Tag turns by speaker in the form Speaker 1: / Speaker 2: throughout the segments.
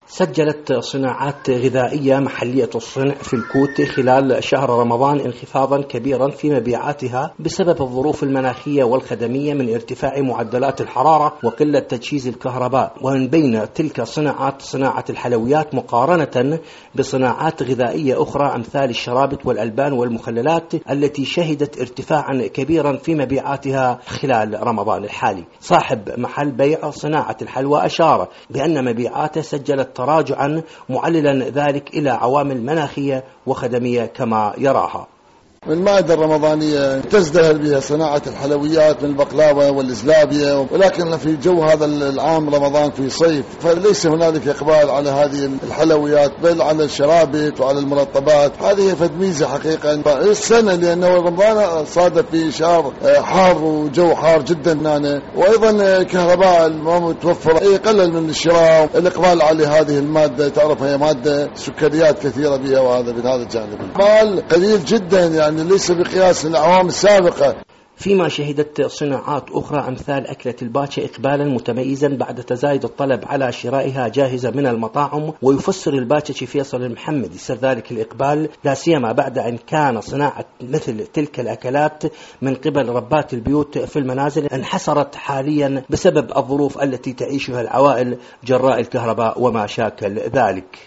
Speaker 1: سجلت صناعات غذائية محلية الصنع في الكوت خلال شهر رمضان انخفاضا كبيرا في مبيعاتها بسبب الظروف المناخية والخدمية من ارتفاع معدلات الحرارة وقلة تجهيز الكهرباء. ومن بين تلك الصناعات صناعة الحلويات مقارنة بصناعات غذائية أخرى أمثال الشرابط والألبان والمخللات التي شهدت ارتفاعا كبيرا في مبيعاتها خلال رمضان الحالي. صاحب محل بيع صناعة الحلوى أشار بأن مبيعاته سجلت تراجعا معللا ذلك إلى عوامل مناخية وخدمية كما يراها.
Speaker 2: المائدة الرمضانية تزدهر بها صناعة الحلويات من البقلاوة والإزلابية، ولكن في جو هذا العام رمضان في صيف فليس هنالك إقبال على هذه الحلويات بل على الشرابط وعلى المرطبات. هذه فد ميزة حقيقة السنة لأنه رمضان صادف في شهر حار وجو حار جدا هنا، وأيضا كهرباء ما متوفرة يقلل من الشراء. الإقبال على هذه المادة تعرف هي مادة سكريات كثيرة بها، وهذا من هذا الجانب الإقبال قليل جدا يعني ليس بقياس الأعوام السابقة.
Speaker 1: فيما شهدت صناعات أخرى أمثال أكلة الباتشا إقبالا متميزا بعد تزايد الطلب على شرائها جاهزة من المطاعم. ويفسر الباتشي فيصل المحمدي سر ذلك الإقبال لا سيما بعد أن كان صناعة مثل تلك الأكلات من قبل ربات البيوت في المنازل انحسرت حاليا بسبب الظروف التي تعيشها العوائل جراء الكهرباء وما شاكل ذلك.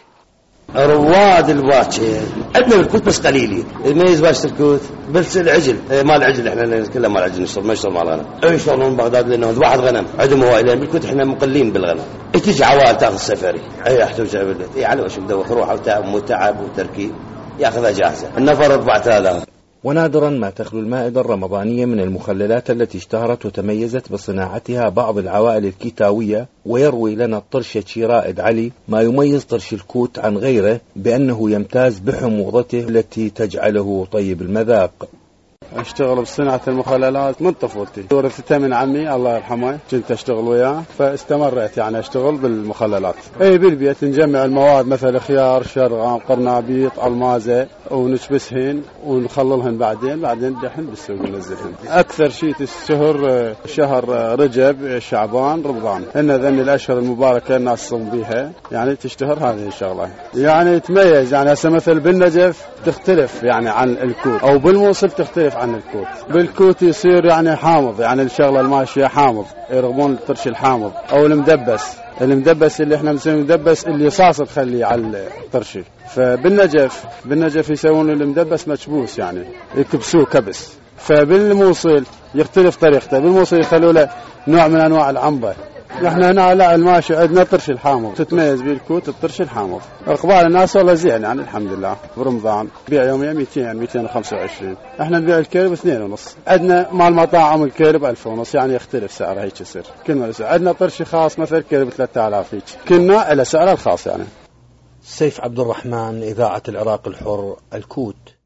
Speaker 3: رواد الباتشي عندنا بالكوت بس قليلين يميز باشا الكوت بس العجل مال العجل احنا كله مال العجل نشتغل ما يشتغل مال الغنم يشتغلون من بغداد لانه واحد غنم عندهم هوايلين بالكوت احنا مقلين بالغنم. تيجي عوائل تاخذ سفري اي احتوج على وش بدوخ روح وتعب وتركيب ياخذها جاهزه النفر 4000.
Speaker 1: ونادرا ما تخلو المائدة الرمضانية من المخللات التي اشتهرت وتميزت بصناعتها بعض العوائل الكيتاوية. ويروي لنا الطرشة رائد علي ما يميز طرش الكوت عن غيره بأنه يمتاز بحموضته التي تجعله طيب المذاق.
Speaker 4: اشتغل بصناعة المخللات من طفولتي، ورثتها من عمي الله يرحمه كنت اشتغل وياه فاستمرت يعني اشتغل بالمخللات. اي بالبيت نجمع المواد مثل خيار شرغام قرنابيط المازة ونكبسهن ونخللهن بعدين دحين بالسوق ننزلهن. اكثر شيء الشهر شهر رجب شعبان رمضان ان ذن الاشهر المباركة الناس تصوم بها يعني تشتهر هذه الشغلة يعني تميز. يعني هسه مثل بالنجف تختلف يعني عن الكوت او بالموصل تختلف عن الكوت. بالكوت يصير يعني حامض يعني الشغلة الماشية حامض يرغبون الطرش الحامض او المدبس اللي احنا نسميه مدبس اللي صاص تخليه على الطرشي. فبالنجف يسوون المدبس مكبوس يعني يكبسوه كبس. فبالموصل يختلف طريقته، بالموصل يخلوا له نوع من انواع العنبة. احنا هنا لا الماشي عندنا طرش الحامض تتميز بالكوت الطرش الحامض. اقبال الناس والله زين يعني الحمد لله. برمضان بيع يوميا 200-225 احنا نبيع الكيلو ب2.5. عندنا مال مطاعم الكيلو ب1000.5 يعني يختلف سعره هيك يصير كل ما عندنا طرش خاص مثل كيلو ب3000 هيك كنا على سعره الخاص يعني.
Speaker 1: سيف عبد الرحمن إذاعة العراق الحر الكوت.